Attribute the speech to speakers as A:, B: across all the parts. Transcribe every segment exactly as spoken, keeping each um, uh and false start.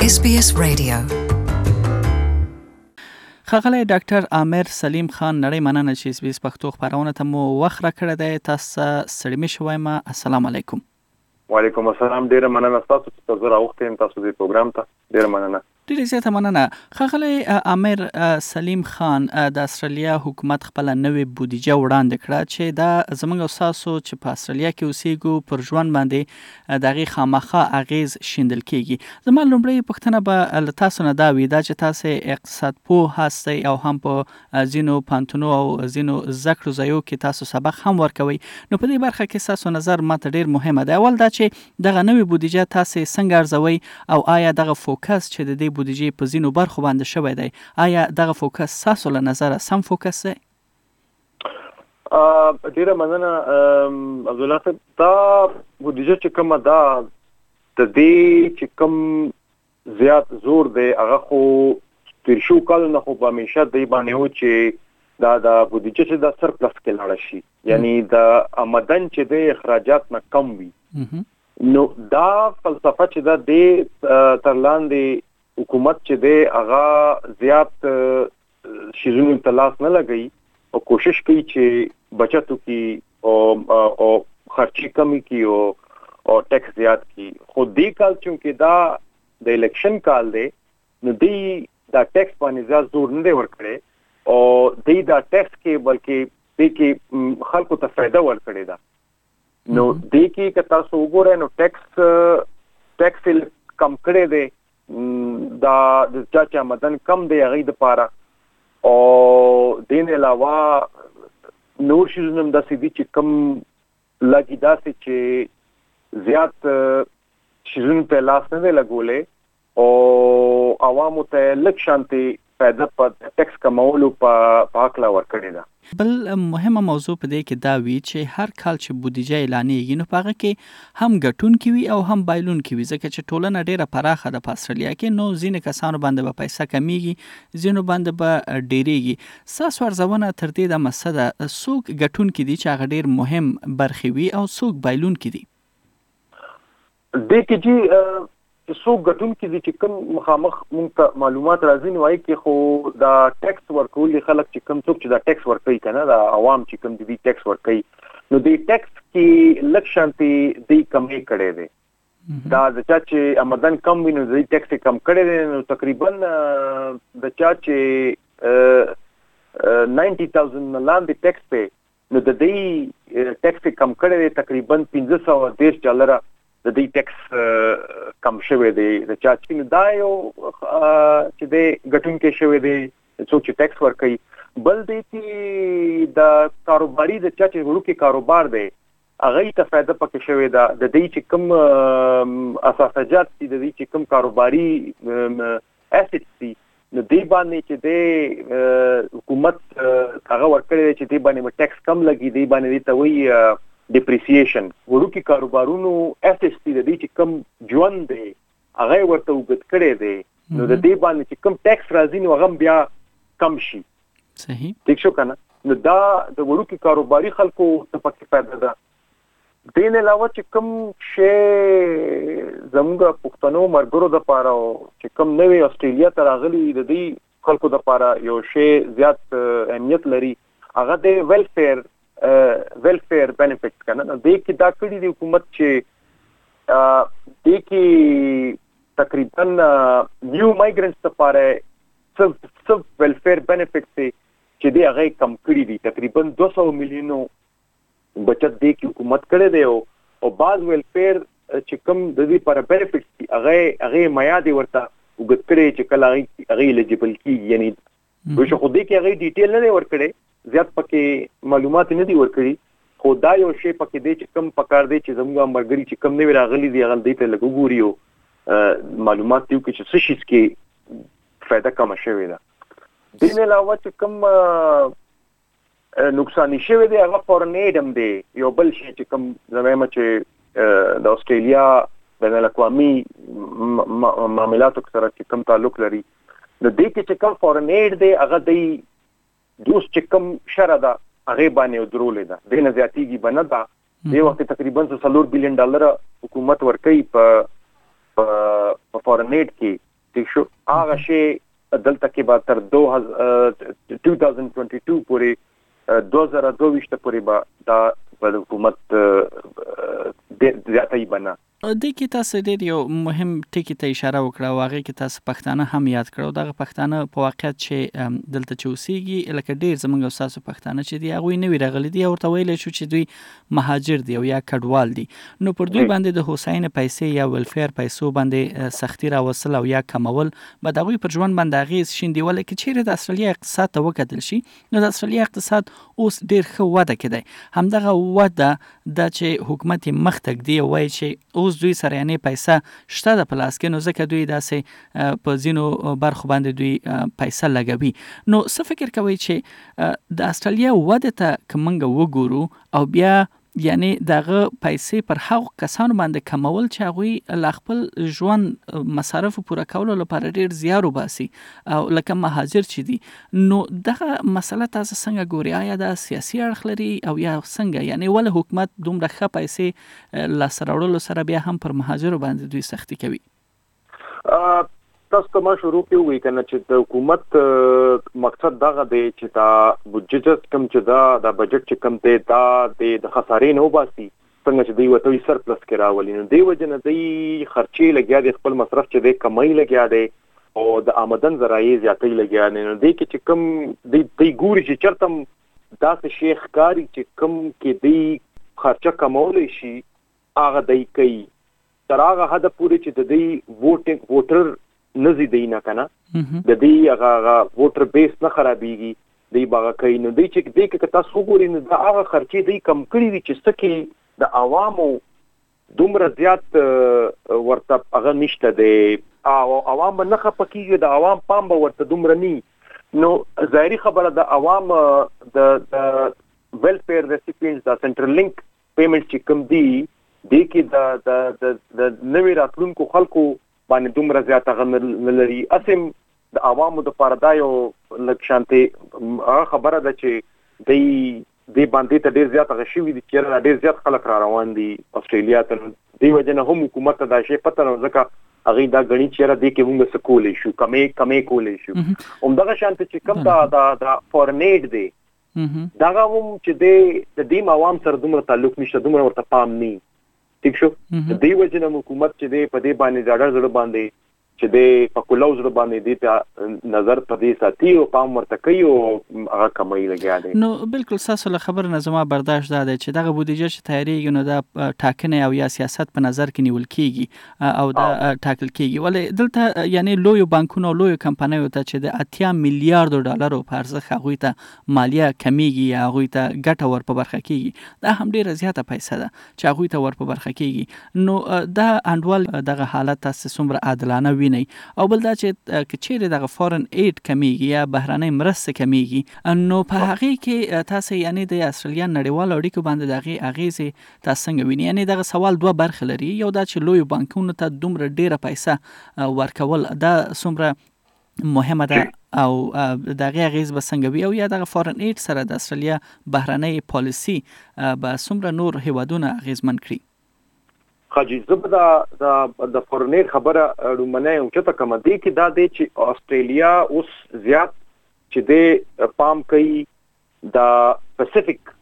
A: اس بي اس Radio.
B: ښاغلی ډاکټر عامر سلیم خان نړۍ مننه چې اس بي اس پښتو خپرونه ته مو وخت راکړی دی. تاسو ستړي مه شئ. السلام علیکم.
C: وعلیکم السلام. ډیره مننه تاسو چې تاسو راوختین تاسو د پروګرام ته. ډیره مننه.
B: ډیره زیاته مننه. ښاغلی عامر سلیم خان د استرالیا حکومت خپل نوې بودیجه وړاندې کړه چې دا زموږ او تاسو چې په استرالیا کې اوسېږو پر ژوند باندې د هغې خامخا اغیز شیندل کیږي. زما لومړۍ پوښتنه به له تاسو نه دا وي دا چې تاسو اقتصاد پوه هستئ او هم په ځینو پوهنتونو او ځینو زده کړو ځایو کې تاسو سبق هم ورکوئ، نو په دې برخه کې ستاسو نظر ماته ډیر مهمه دی. اول دا چې دغه نوې بودیجه تاسو څنګه ارزوئ او آیا دغه فوکس چې د دې بودیجې په ځینو برخو باندې شوی دی، آیا دغه فوکس تاسو له نظره سم فوکس دی؟
C: ډیره مننه عبدالله صاحب. دا بودیجه چې کومه ده د دې چې کوم زیات زور دی هغه خو تیر شو کال نه خو به همیشه دی باندې و چې دا د بودیجه چې د سرپلس کې لاړه شي، یعنی د آمدن چې د اخراجات نه کم وي. نو دا فلسفه چې دا د تر لاندې حکومت چې دی هغه زیات شیزونو ته لاس نه لګوي او کوشش کوي چې بچت وکړي او او خرچي کمی کړي او او ټیکس زیات کړي. خو دې کال چونکې دا د الیکشن کال دی نو دی دا ټیکس باندې زیات زور نه دی ورکړی او دی دا ټیکس کې بلکې دی کې خلکو ته فایده ورکړې ده. نو دی کې که تاسو وګورئ نو ټیکس ټیکس کم کړی دی دا د چا چې آمدن کم دی هغې دپاره او دې نه علاوه نور شیزونه هم داسې دي چې کم لږ داسې چې زیات شیزونو ته لاس نه دی لګولی او عوامو ته لږ شانتې فایده په ټیکس کمولو په هکله ورکړې ده.
B: بل مهمه موضوع په دې کې دا وي چې هر کال چې بودیجه اعلانېږي نو په هغه کې هم ګټونکي وي او هم بایلونکي وي، ځکه چې ټولنه ډیره پراخه ده په استرالیا کې، نو ځینې کسانو باندې به پیسه کمیږي، ځینو باندې به ډیریږي. ستاسو ارزونه تر دې دمه څه ده؟ څوک ګټونکي دي چې هغه ډیر مهم برخې وي او څوک بایلونکي دي؟
C: دې کې چې څوک ګټونکي دي چې کوم مخامخ مونږ ته معلومات راځي نو وایي کې خو دا ټیکس ورکولي خلک چې کوم څوک چې دا ټیکس ورکوي که نه دا عوام چې کوم دي ټیکس ورکوي نو دې ټیکس کې لږ شانتې دی کمې کړی دی. دا د چا چې آمدن کم وي نو د دې ټیکس کم کړی دی نو تقریبا د چا چې ناینټي تاوزند نه لاندې ټیکس دی نو د دې ټیکس کم کړی دی تقریبا پنځه سوه دېرش ډالره د دې ټیکس کم شوی دی د چا چې دا یو چې دی ګټونکی شوی دی څوک چې ټیکس ورکوي. بل دی چې د کاروباري د چا چې وړوکی کاروبار دی هغې ته فایده پکې شوې ده. د دې چې کوم اساسجات دي د دې چې کوم کاروباري اسیټس دي نو دې باندې چې دی حکومت هغه ورکړی دی چې دې باندې ټیکس کم لګي، دې باندې دې ته وایي ډیپریسیشن. وړوکي کاروبارونو اسیټس دي د دې چې کوم ژوند دی هغه یې ورته اوږد کړی دی نو د دې باندې چې کوم ټیکس راځي نو هغه بیا کم شي.
B: صحیح
C: ٹھیک شو که نه؟ نو دا د وړوکي کاروباري خلکو ته پکې فایده ده. دې نه علاوه چې کوم شی زموږ پښتنو ملګرو دپاره چې کوم نوې استرالیا ته راغلي د دې خلکو دپاره یو شی زیات اهمیت لري هغه د ویلفیر ویلفیر بینیفټس کنه. نو دې کې دا کړي دی حکومت چې دې کې تقریبا نیو مایګرنټس لپاره څه څه ویلفیر بینیفټس دی چې دې هغه کم کړي دي. تقریبا دوه سوه میلیونو بچت دې کې حکومت کړی دی او بعض ویلفیر چې کوم د دې لپاره بینیفټس دي هغه هغې میعاد یې ورته اوږد کړی چې کله هغې هغې الیجیبل کېږي. یعنی ویشه خو دې کې هغې ډیټیل نه دی ورکړی، زیات پکې معلومات نه دي ورکړي، خو دا یو شی پکې دی چې کم پکار دی چې زموږ ملګري چې کم نوي راغلي دي هغه دې ته لږ وګوري او معلومات دي وکړي چې څه شیز کې فایده کمه شوې ده. دې نه علاوه چې کوم نقصاني شوی دی هغه فورن ایډ هم دی. یو بل شی چې کوم زه وایم چې د استرالیا بین الاقوامي معاملاتو سره چې کوم تعلق لري نو دې کې چې کوم فورن ایډ دی هغه دی دوس چې کوم شره ده هغې باندې درولې ده، دې نه زیاتېږي به نه ده. دې وخت تقریبا څلور بلین ډالره حکومت ورکوي په فورن ایډ کې ټیک شو هغه شی دلته کې به تر دوه هزار دوه پورې دوه زره دوه ویشت پورې به دا په حکومت د زیاتې بنا
B: د کې تاسو ډېر یو مهم ټکی ته اشاره وکړه او هغه کې تاسو پښتانه هم یاد کړو دغه پښتانه په واقعیت چې دلته چې اوسېږي لکه ډېر زموږ او تاسو پښتانه چې دی هغوی نوي راغلي دي او ورته ویلی شو چې دوی مهاجر دي او یا کډوال دي نو پر دوی باندې د هوساینې پیسې یا ویلفیر پیسو باندې سختي راوستل او یا کمول به د هغوی پر ژوند باندې اغېز شیندي ولې که چیرې د استرالیا اقتصاد ته وکتل شي نو د استرالیا اقتصاد اوس ډېر ښه وده کوي همدغه وده دا چې حکومت یې مخ ته ږدي او وایي چې اوس دوی سره یعنې پیسه شته د په لاس کې نو ځکه دوی داسې په ځینو برخو باندې دوی پیسه لګوي نو څه فکر کوئ چې د استرالیا وده ته که موږ وګورو او بیا یعنې دغه پیسې پر هغو کسانو باندې کمول چې هغوی لا خپل ژوند مصارفو پوره کولو لپاره ډېر زیار وباسي او لکه مهاجر چې دي نو دغه مسله تاسو څنګه ګورئ آیا دا سیاسي اړخ لري او یا څنګه یعنې ولې حکومت دومره ښه پیسې لاسته راوړلو سره بیا هم پر مهاجرو باندې دوی سختي کوي
C: تاسو ته ما شروع کې وایي کنه چې د حکومت مقصد دغه دی چې دا بودجټ کم چې دا د بجټ چې کم دی دا د خسارې نه وباسي څنګه چې دوی وته سرپلس کې راولي نو دی وجه نه دوی خرچې لګیا دي خپل مصرف چې دی کمای لګیا دی او د آمدن ذرایع زیاتې لګیا دي نو دی کې چې کم دی دی ګوري چې چرته داسې شیخ کاری چې کم کې دی خرچه کمول شي هغه دی کوي تر هغه حد پورې چې د دی ووټینګ ووټر نزي دی نه کنه د دې هغه ووټر بیس نه خرابېږي دی باغ کوي نو دی چې دی کې تاسو وګورئ نو دا هغه خرچې دی کم کړی دي چې سکه د عوامو دومره زیات ورته هغه نشته دی او عوام نه خپکیږي د عوام پام به ورته دومره ني نو ظاهري خبره د عوام د ویلفیر ریسیپینټس د سنټرل لینک پیمنټ چې کوم دی دی کې د د نوې راتلونکو خلکو باندې دومره زیاته غن لري اسم د عوامو د پاره دا یو لک شانتي خبره ده چې دی دی باندې ته ډیر زیات غشي دي چې ډیر زیات خلک را روان دي استرالیا ته دی وجنه هم حکومت دا شی پته نه ځکه هغه دا غني چې را دي کې موږ سکولې شو کمې کمې کولې شو همدغه شانتي چې کم دا دا فورن ایډ دی دا هم چې دی د دې عوام سره دومره تعلق نشته دومره ورته پام نه ٹھیک شو دی وجنه حکومت چې دی په دې باندې ځاړه زړه باندې چې دی په کولو زړه باندې دی ته نظر په دې ساتي او پام ورته کوي او هغه کمای لګیا دی
B: نو بالکل تاسو له خبر نه زما برداشت ده چې دغه بودیجه چې تیاریږي نو د ټاکنې او یا سیاست په نظر کې نیول کیږي او د ټاکل کیږي ولې دلته یعنی لوی بانکونو لوی کمپنیو ته چې د اتیا میلیارډ ډالرو په ارزښت هغوی ته مالیه کمیږي یا هغوی ته ګټه ور په برخه کیږي دا هم ډیره زیاته پیسې ده چې هغوی ته ور په برخه کیږي نو دا انډول دغه حالت تاسو څومره عادلانه ویني او بل دا چې کچېره دغه فورن ایډ کمیږي یا بهراني مرسته کمیږي نو په هغه کې تاسو یعنی د استرالیا نړیوال اړیکو باندې دغه اغیزه تاسو څنګه ویني یعنی دغه سوال دوه برخه لري یو دا چې لوی بانکونو ته دومره ډیره پیسې ورکول دا څومره مهمه ده او دغه اغیز به څنګه وي او یا دغه فورن ایډ سره د استرالیا بهراني پالیسی به څومره نور هیوادونه اغیزمن کړي
C: خاجي زبدا د د فورنیر خبره رومنه او چې تکم دي کې دا دی چې استرالیا اوس زیات چې د پام کوي د پاسفیک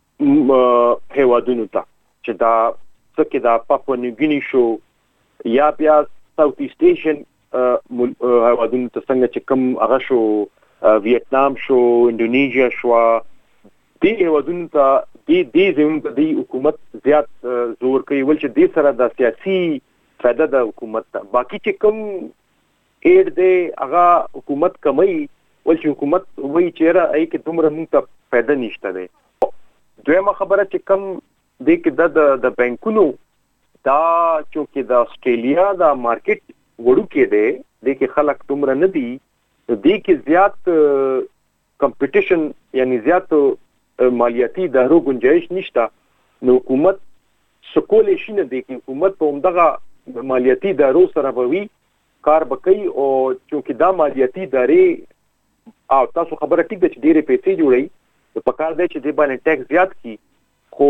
C: هیوادونو ته چې دا څکه دا پاپوا نیو ګینی شو یا بیا ساوث ایست ایشین هیوادونو ته څنګه چې کوم هغه شو ویتنام شو انډونیزیا شو دې هیوادونو ته دې دې زموږ د حکومت زیات زور کوي ول چې دې سره د سیاسي فائدہ د حکومت ته باقي چې کوم اېډ دې هغه حکومت کمای ول چې حکومت وایي چې را ای کې دومره موږ ته فائدہ نشته دی دویمه خبره چې کوم دې کې د د بانکونو دا چې د استرالیا د مارکیټ وړو کې دی دې کې خلک دومره نه دي دې کې زیات کمپټیشن یعنی زیات مالیاتی دهرو گنجائش نشته نو حکومت سکول شي نه دی چې حکومت په همدغه مالیاتی دهرو سره بوي کار بکي او چې دا مالیاتی داري او تاسو خبره ټیک ده چې ډېرې پیسې جوړي په کار دی چې دې باندې ټیکس زیات کی خو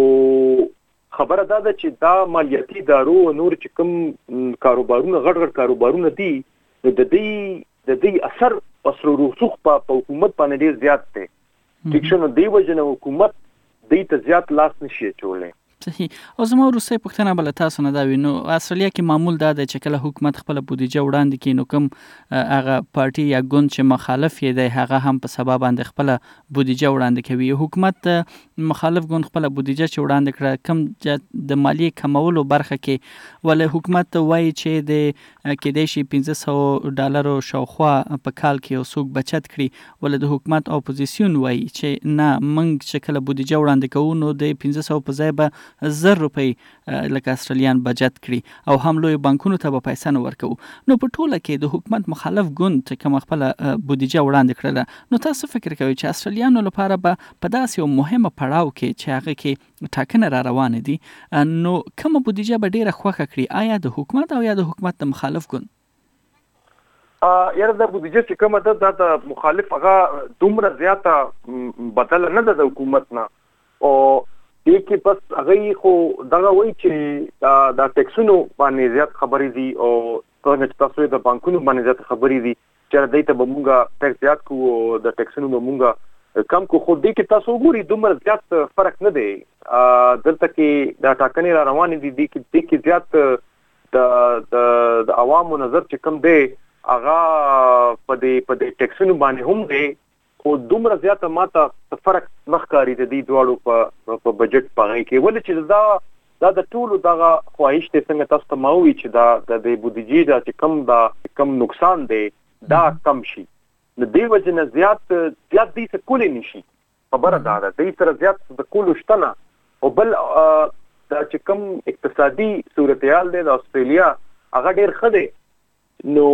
C: خبره دا ده چې دا مالیاتی دارو نور چې کوم کاروبارونه غټ غټ کاروبارونه دي د دې د دې اثر پسرو رسوخ په حکومت باندې ډیر زیات دی چې شنو دی وجنه حکومت دې ته زیات لاس نشي چولې.
B: صحیح. او زما وروستۍ پوښتنه بل تاسو نه دا وینو استرالیا کې معمول دا د چې کله حکومت خپل بودیجه وړاندې کړي نو کوم هغه پارټي یا ګوند چې مخالف یې دی هغه هم په سبب باندې خپل بودیجه وړاندې کوي. حکومت مخالف ګوند خپل بودیجه چې وړاندې کړه کوم د مالی کمولو برخه کې ولې حکومت وایي چې د کېدای شي پنځه سوه ډالرو شاوخوا په کال کې یو څوک بچت کړي ولې د حکومت اپوزیسیون وایي چې نه موږ چې کله بودیجه وړاندې کوو نو د پنځه سوه په ځای به زر روپۍ لکه استرالیان بجت کړي او هم لوی بانکونو ته به پیسې نه ورکوو. نو په ټوله کې د حکومت مخالف ګوند چې کوم خپل بودیجه وړاندې کړله نو تاسو فکر کوئ چې استرالیانو لپاره به په داسې یو مهمه پړاو کې چې هغه کې ټاکنې را روانې دي نو کومه بودیجه به ډیره خوښه کړي آیا د حکومت او یا د حکومت د مخالف ګوند؟
C: یاره د بودیجه چې کومه ده دا د مخالف هغه دومره زیاته بدله نه ده د حکومت نه او دې کې بس هغه خو دغه وایي چې دا ټیکسونو باندې زیات خبرې دي او څنګه چې تاسو د بانکونو باندې زیات خبرې دي چې دوی ته به مونږه ټیکس زیات کوو او د ټیکسونو به مونږه کم کوو خو دې کې تاسو وګورئ دومره زیات فرق نه دی. دلته کې دا ټاکنې را روانې دي دې کې دې کې زیات د د عوامو نظر چې کم دی هغه په دې په دې ټیکسونو باندې هم دی خو دومره زیاته ماته فرق مخکاري د دې دواړو په په بجټ پاغې کې ولې چې دا دا د ټولو دغه خواهش ته څنګه تاسو ته ماوي چې دا د بودیجې دا چې کم دا کم نقصان دی دا کم شي د دې وجه نه زیات زیات دې څه کولای نشي خبره دا ده دې سره زیات د کولو شتنه او بل دا چې کم اقتصادي صورتحال دی د استرالیا هغه ډیر ښه دی نو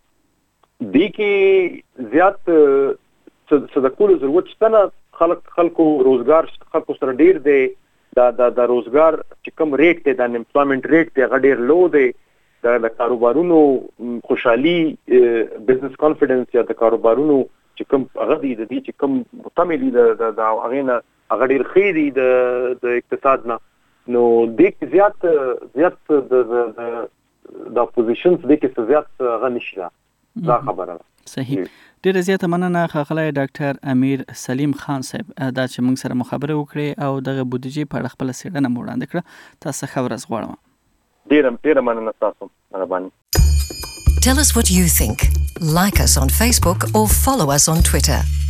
C: دې کې زیات څه د کولو ضرورت شته خلک خلکو روزګار خلکو سره ډیر دی دا د د روزګار چې کوم ریټ دی د امپلویمنت ریټ دی هغه ډیر لو دی د کاروبارونو خوشحالي بزنس کانفیډنس یا د کاروبارونو چې کوم هغه دی د دې چې کوم تمه دي د د هغه نه هغه ډیر ښه دی د د اقتصاد نه نو د زیات زیات د د اپوزیشن د کې زیات غنښ دا خبره
B: صحیح. ډیره زیاته مننه ښاغلی ډاکټر امیر سلیم خان صاحب دا چې موږ سره مخابره وکړې او دغه بودیجې په اړه خپله څېړنه مو وړاندې کړه. تاسو ښه ورځ غواړم.
C: ډیره ډیره مننه تاسو مهرباني.
A: Tell us what you think. Like us on Facebook or follow us on Twitter.